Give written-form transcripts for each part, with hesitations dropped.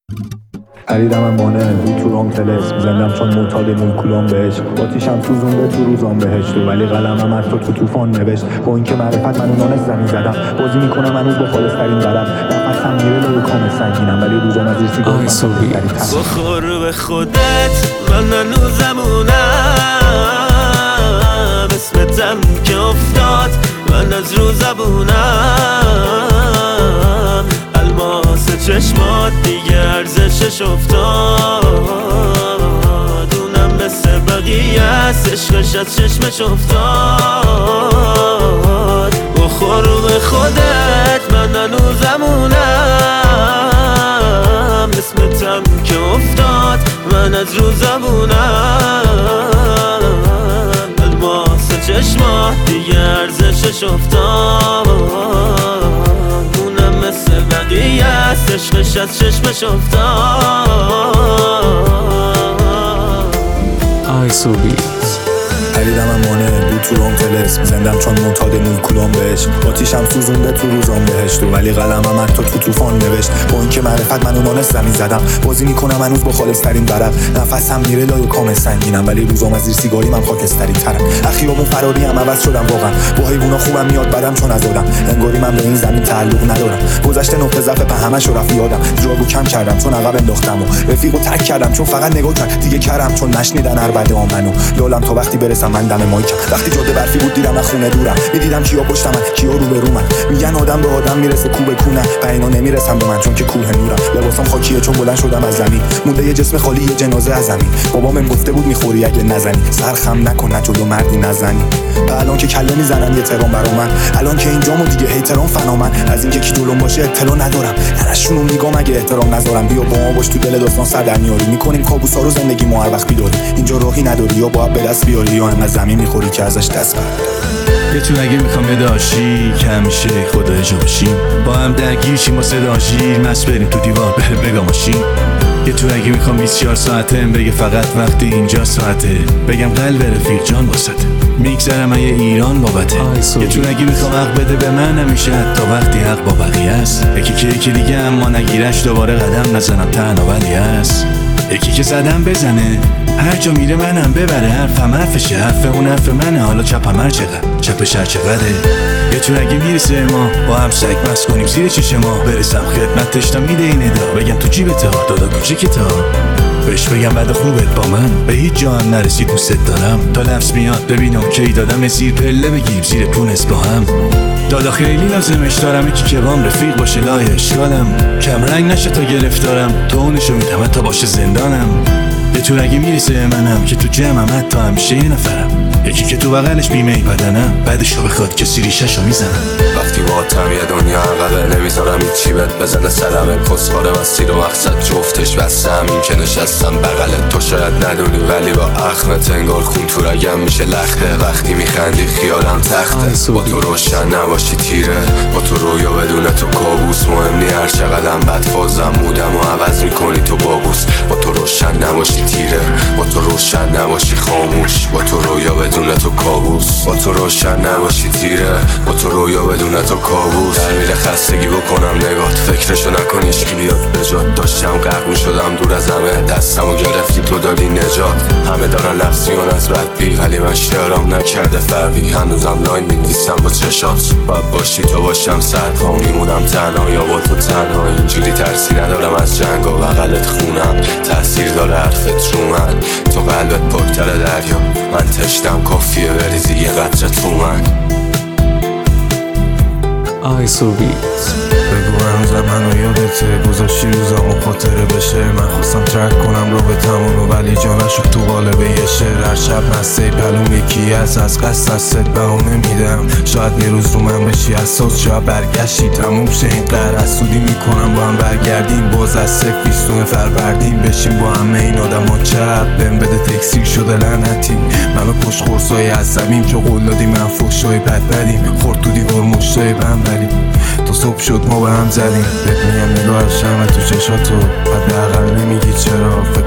خریدم مانه رو تو رام تلسم زندم چون معتاد موکولام بهش باتیشم سوزونده تو روزام بهشت ولی قلمم از تو توفان نوشت با اینکه معرفت منو نانستم میزدم بازی میکنم هنوز با خالص‌ترین ورم نفسم میره لای کام سنگینم ولی روزام از زیر سیگار من خالص‌ترین بخور به خودت من هنوزمونم اسمتم که افتاد من از رو زبونم الماس چشمات دیگه ارزشش افتاد اونم مثل بقیه است عشقش از چشمش افتاد بخور به خودت من هنوزمونم اسمتم که افتاد من از رو زبونم الماس چشمات دیگه ارزشش افتاد اونم مثل بقیه است عشقش از چشمش افتاد خریدم مانه بود تو رام تلسم زندم چون معتاد موکولام بهش باتیشم سوزونده تو روزام بهشت ولی قلمم از تو توفان نوشت با اینکه معرفت منو نانستم میزدم بازی میکنم هنوز با خالص‌ترین ورق نفسم میره لای کام سنگینم ولی روزام از زیر سیگاری من خاکستری ترم اخیابون فراریم عوض شدم واقعا با حیونا خوبم میاد بدم چون ازادم انگاری من به این زمین تعلق ندارم گذشته نقطه ضعف به همش رفت یادم جاگو کم کردم چون عقب انداختم و رفیقو ترک کردم چون فقط نگاه کرد دیگه کردم چون نشنیدن عربده منو یالم تا وقتی برسم من دم مایکم وقتی جاده برفی بود دیدم از خونه دورم میدیدم کیا پشتم من کیا رو به رو من میگن آدم به آدم میرسه کوه به کونه و اینا نمیرسم به من چون که کوه نورم لباسام خاکیه چون بلند شدم از زمین مونده یه جسم خالی یه جنازه از زمین بابام گفته بود میخوری اگه نزنی سرخم نکن نه جلو مردی نزنی الان که کله میزنن یه ترام برا من الان که اینجامو دیگه هیترام فنا من از اینکه کی جلوم باشه اطلاع ندارم نرشونو میگم اگه احترام نذارم بیا با ما باش تو دل داستان سر در میاری میکنیم کابوسا رو زندگی ما هر وقت بیداری اینجا راهی نداری یا باید به دست بیاری یا انقدر زمین میخوری که ازش دست برداری یه تو اگه میخوام یه داشی که همیشه خدا اجاشیم با هم درگیر شیم و صداشیر مست بریم تو دیوار بره بگاماشیم یه تو اگه میخوام 24 ساعتم بگه فقط وقتی اینجا ساعته بگم قلب رفیق جان واسطه میگذرم یه ایران بابته یه تو اگه میخوام حق بده به من همیشه حتی وقتی حق با بقیه است یکی دیگه اما نگیرش دوباره قدم نزنم تنها ولی هست یکی که زدم بزنه هر جا میره منم ببره حرفم حرفشه حرف اون حرف منه حالا چپم هر چقدر چپش هر چقدره یه تو اگه میرسه ما با هم سگ بس کنیم زیر چش ما برسم خدمتش تا میده این ادا بگم تو جیبت ها دادا کوچیکت ها بهش بگم بعد خوبت با من به هیچ جا هم نرسید دوست دارم تا لفظ میاد ببینم کی دادم زیر پله بگیم زیر پونس با هم دادا خیلی لازمش دارم یکی که بام رفیق باشه لای اشکالم کم رنگ نشه تا گرفتارم تو اونشو میتمه تا باشه زندانم یه تو اگه میرسه منم که تو جمعم حتی همیشه یه نفرم یکی که تو بغلش بیمه ای بدنم بعدشو بخواد کسی ریشه‌شو میزنم وقتی باهاتم یه دنیا عقبه نمیذارم هیچی بهت بزنه سرمه کسخاره مسیر و مقصد جفتش بستم این که نشستم بغلت تو شاید ندونی ولی با اخمت انگار خون تو رگم میشه لخته وقتی میخندی خیالم تخته با تو روشن نباشی تیره با تو رویا بدون تو کابوس مهم نی هر چقدرم بدفازم مودم و عوض میکنی تو بابوس با تو روشن نباشی تیره با تو روشن نباشی خاموش با تو رویا بدون تو کابوس با تو روشن نباشی تیره با تو رویا بدون تو کابوس در میره خستگی بکنم نگات فکرشو نکنی اشکی بیاد به جات داشتم غرق میشدم دور از همه دستمو گرفتی تو دادی نجات همه دارن لفظیان از بدبی ولی من شعرام نکرده فرقی هنوزم لاین می‌نویسم با چشات باید باشی تو باشم سرپا میمونم تنها یا با تو تنها اینجوری ترسی ندارم از جنگ و بغلت خونم تأثیر داره حرفت رو من تو قلبت پاکتر دریا من تشتم کافیه بریزی یه قطره تو من بگو هنوز منو یادته گذاشتی روزامو خاطره بشه من خواستم ترک کنم رو به تمونو ولی جانشو تو قالب یه شعر هر شب مسته پلوم یکی از قصد ست بهونه میدم شاید یه روز رو من بشی اساس شاید برگشتی تموم شه این قهر حسودی میکنم با هم برگردیم باز از صفر 20 فروردین بشیم با همه این آدم ها چپ بهم بده تکسیر شده لعنتی منو پشت خورسای عصبیم که قول دادی من فحشای بد بدیم خورد تو دیوار مشتای بنبلیم تا صبح شد ما به هم زدیم بهت میگم نگاه شمع تو چشاتو حداقل نمیگی چرا فکر کنم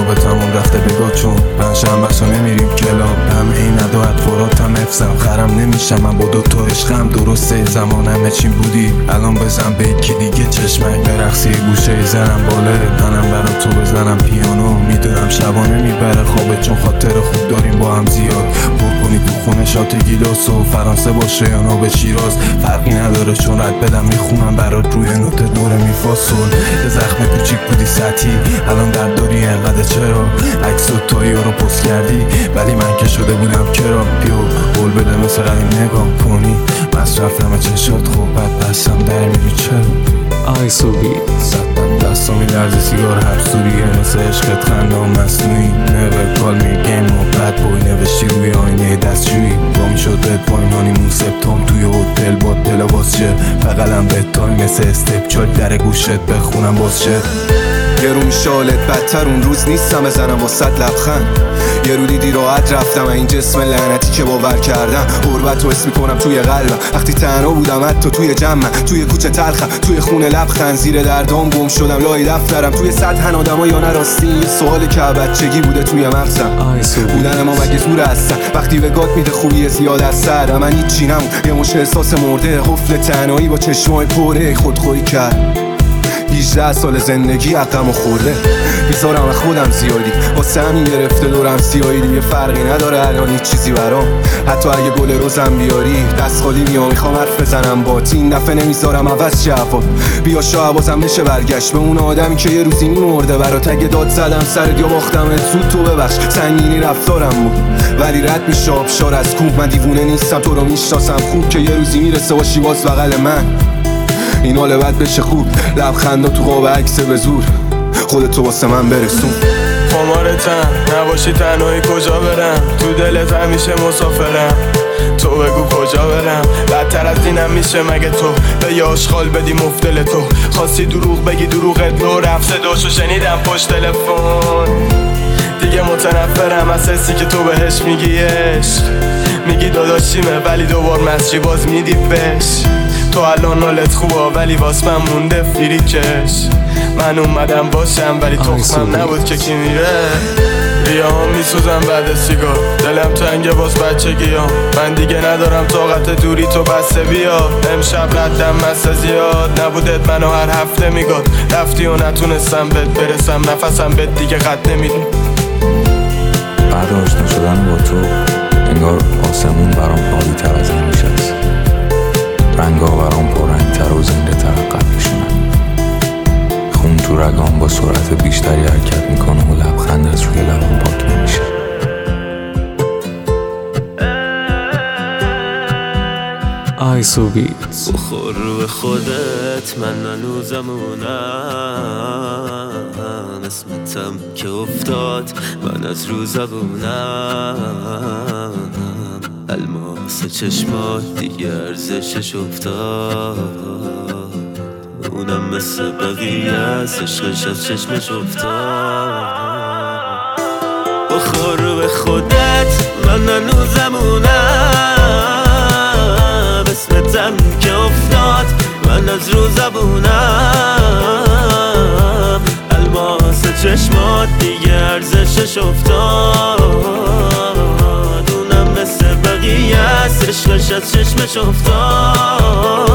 رابطمون رفته بگاه چون من شنبه‌شو نمیریم کلاب همه این ادا اطواراتم افزم خرم نمیشم من با دوتا عشقم درسته زمان همه چین بودی الان بزن به یکی دیگه چشمک برقصی گوشه زنم باله منم برا تو بزنم پیانو میدونم شبانه میبره خوابه چون خاطر خوب داریم با هم زیاد پر کنی تو خونه شات گیلاس و فرانسه باشه یا ناب شیراز فرقی نداره چون رد بدم میخونم برات روی نوت دور میفاسون یه زخم کوچیک بودی سطحی الان درد داری انقدر چرا عکس و تایی رو پست کردی ولی من که شده بودم کرا پیو قول بده مثل قدیم نگاه کنی مصرف همه چشات خوب بد بستم در میری چرا آی سوبی صدم دستا میلرزه سیگار هر سوریه مثل عشقت خندام مصنوعی never call me game و bad boy نوشتی روی آینه دستشویی با میشد بد پایین هانیمون سپتام توی هتل با دل واسچه بغلم به تای مثل استپ چال در گوشت بخونم بازشه یه رو میشالت بدتر اون روز نیستم بزنم با 100 لبخند یه رو دیدی راحت رفتم این جسم لعنتی که باور کردم غربت رو حس میکنم توی قلبم وقتی تنها بودم حتی توی جمعم توی کوچه تلخم توی خونه لبخند زیر دردام گم شدم لای دفترم توی سطح آدما یا نراستی یه سوال که بچگی بوده توی مغزم بودن ما مگه زور هستن وقتی به گات میده خوبی زیاد از سر من هیچی نمون یه مش احساس مرده قفل تنهایی با چشمای پره خودخوری کرد 18 سال زندگی عقم و خورده بیزارم خودم زیادی واسه همین گرفته دورم سیاهی دیگه فرقی نداره الان هیچ چیزی برام حتی اگه گل روزم بیاری دست خالی میام میخوام حرف بزنم بات این دفعه نمیذارم عوض جواب بیا شاید بازم بشه برگشت به اون آدمی که یه روزی میمرده برات اگه داد زدم سرت یا باختمت زود تو ببخش سنگینی رفتارم بود ولی رد میشه آبشار از کوه من دیوونه نیستم تو رو میشناسم خوب که یه روزی میرسه باشی باز بغل من این حال بد بشه خوب لبخندا تو قاب عکس به زور خودتو واسه من برسون خمارتم نباشی تنهایی کجا برم تو دلت همیشه مسافرم تو بگو کجا برم بدتر از اینم میشه مگه تو به یه آشغال بدی مفتل تو خواستی دروغ بگی دروغت لو رفت صداشو شنیدم پشت تلفن دیگه متنفرم از حسی که تو بهش میگی عشق میگی داداشیمه ولی دوبار مسجی باز میدی بهش تو الان حالت خوبه ولی واس من مونده فیری کش من اومدم باشم ولی تخمم نبود که کی میره ریاهام میسوزم بعد سیگار دلم تنگه باز بچگیام من دیگه ندارم طاقت دوری تو بسته بیا امشب ردم مسته زیاد نبودت منو هر هفته میگاد رفتی و نتونستم بهت برسم نفسم بهت دیگه قد نمیدون بعد آشنا شدن با تو انگار آسمون برام عالی تر از این میشست رنگا برام پررنگ تر و زنده تر قبلشونن خون تو رگام با سرعت بیشتری حرکت میکنه و لبخند از روی لبم پاک نمیشه آی سوبی بخور رو خودت من هنوزمونم اسمتم که افتاد من از رو زبونم الماس چشمات دیگه ارزشش افتاد اونم مثل بقیه از عشقش از چشمش افتاد بخور رو خودت من هنوزمونم اسمتم که افتاد من از رو زبونم الماس چشمات دیگه ارزشش افتاد اونم مثل بقیه از عشقش از چشمش افتاد